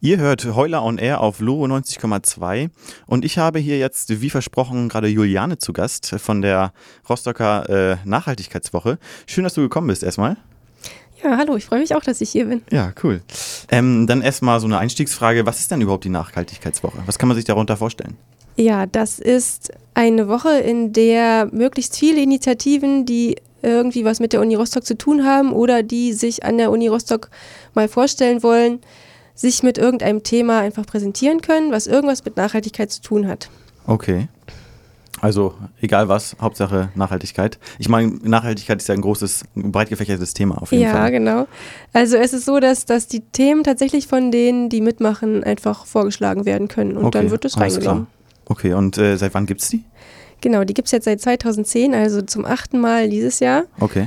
Ihr hört Heuler on Air auf Loro 90,2 und ich habe hier jetzt, wie versprochen, gerade Juliane zu Gast von der Rostocker Nachhaltigkeitswoche. Schön, dass du gekommen bist erstmal. Ja, hallo, ich freue mich auch, dass ich hier bin. Ja, cool. Dann erstmal so eine Einstiegsfrage, was ist denn überhaupt die Nachhaltigkeitswoche? Was kann man sich darunter vorstellen? Ja, das ist eine Woche, in der möglichst viele Initiativen, die irgendwie was mit der Uni Rostock zu tun haben oder die sich an der Uni Rostock mal vorstellen wollen, sich mit irgendeinem Thema einfach präsentieren können, was irgendwas mit Nachhaltigkeit zu tun hat. Okay. Also egal was, Hauptsache Nachhaltigkeit. Ich meine, Nachhaltigkeit ist ja ein großes, breit gefächertes Thema auf jeden Fall. Ja, genau. Also es ist so, dass die Themen tatsächlich von denen, die mitmachen, einfach vorgeschlagen werden können und dann wird es reingenommen. Okay, und seit wann gibt es die? Genau, die gibt es jetzt seit 2010, also zum 8. Mal dieses Jahr. Okay.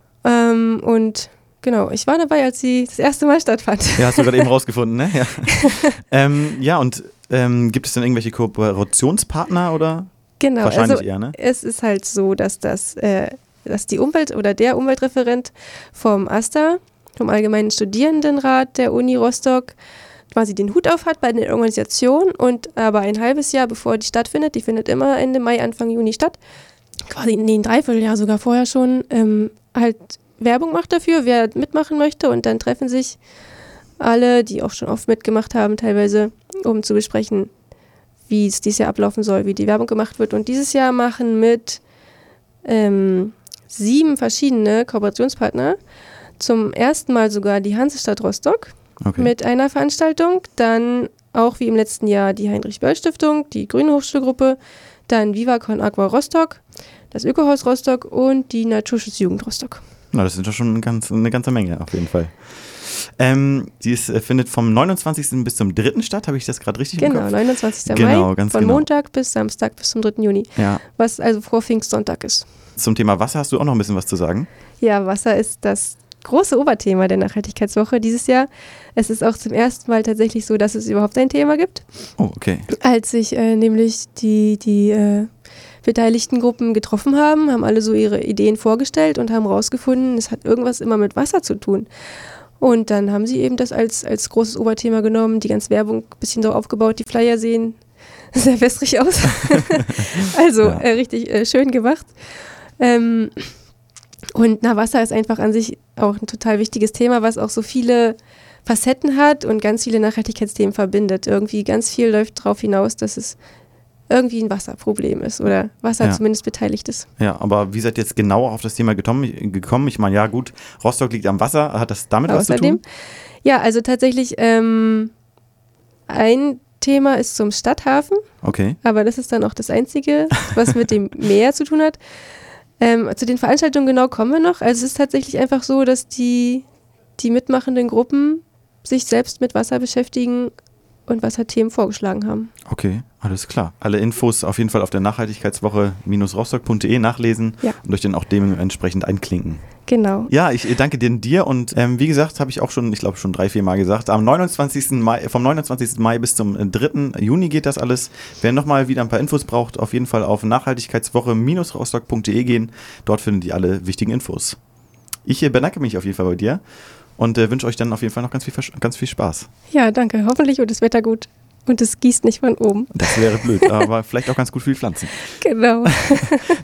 Und genau, ich war dabei, als sie das erste Mal stattfand. Ja, hast du gerade eben rausgefunden, ne? Ja, gibt es denn irgendwelche Kooperationspartner oder? Genau, Wahrscheinlich also eher, ne? es ist halt so, dass die Umwelt- oder der Umweltreferent vom AStA, vom Allgemeinen Studierendenrat der Uni Rostock, quasi den Hut auf hat bei der Organisation und aber ein halbes Jahr bevor die stattfindet, die findet immer Ende Mai, Anfang Juni statt, quasi ein Dreivierteljahr sogar vorher schon, halt Werbung macht dafür, wer mitmachen möchte und dann treffen sich alle, die auch schon oft mitgemacht haben teilweise, um zu besprechen, wie es dieses Jahr ablaufen soll, wie die Werbung gemacht wird. Und dieses Jahr machen mit 7 verschiedene Kooperationspartner zum ersten Mal sogar die Hansestadt Rostock mit einer Veranstaltung. Dann auch wie im letzten Jahr die Heinrich-Böll-Stiftung, die Grüne Hochschulgruppe, dann Viva Con Agua Rostock, das Ökohaus Rostock und die Naturschutzjugend Rostock. Na, das sind doch schon eine ganze Menge auf jeden Fall. Die findet vom 29. bis zum 3. statt, habe ich das gerade richtig im Kopf? Genau, 29. Genau, Mai, ganz von genau. Montag bis Samstag bis zum 3. Juni, Ja. was also vor Pfingstsonntag ist. Zum Thema Wasser hast du auch noch ein bisschen was zu sagen? Ja, Wasser ist das große Oberthema der Nachhaltigkeitswoche dieses Jahr. Es ist auch zum ersten Mal tatsächlich so, dass es überhaupt ein Thema gibt. Oh, okay. Als sich nämlich die beteiligten Gruppen getroffen haben alle so ihre Ideen vorgestellt und haben rausgefunden, es hat irgendwas immer mit Wasser zu tun. Und dann haben sie eben das als großes Oberthema genommen, die ganze Werbung ein bisschen so aufgebaut, die Flyer sehen sehr wässrig aus. Also ja. Richtig schön gemacht. Und Wasser ist einfach an sich auch ein total wichtiges Thema, was auch so viele Facetten hat und ganz viele Nachhaltigkeitsthemen verbindet. Irgendwie ganz viel läuft darauf hinaus, dass es irgendwie ein Wasserproblem ist oder Wasser zumindest beteiligt ist. Ja, aber wie seid ihr jetzt genauer auf das Thema gekommen? Ich meine, ja gut, Rostock liegt am Wasser, hat das damit was zu tun? Ja, also tatsächlich ein Thema ist zum Stadthafen, aber das ist dann auch das Einzige, was mit dem Meer zu tun hat. Zu den Veranstaltungen genau kommen wir noch. Also es ist tatsächlich einfach so, dass die mitmachenden Gruppen sich selbst mit Wasser beschäftigen und Wasserthemen vorgeschlagen haben. Okay, alles klar. Alle Infos auf jeden Fall auf der Nachhaltigkeitswoche-rostock.de nachlesen und euch dann auch dementsprechend einklinken. Genau. Ja, ich danke dir und wie gesagt, habe ich auch schon, ich glaube schon 3-4 Mal gesagt, vom 29. Mai bis zum 3. Juni geht das alles. Wer nochmal wieder ein paar Infos braucht, auf jeden Fall auf nachhaltigkeitswoche-rostock.de gehen. Dort findet ihr alle wichtigen Infos. Ich bedanke mich auf jeden Fall bei dir und wünsche euch dann auf jeden Fall noch ganz viel Spaß. Ja, danke. Hoffentlich wird das Wetter gut und es gießt nicht von oben. Das wäre blöd, aber vielleicht auch ganz gut für die Pflanzen. Genau.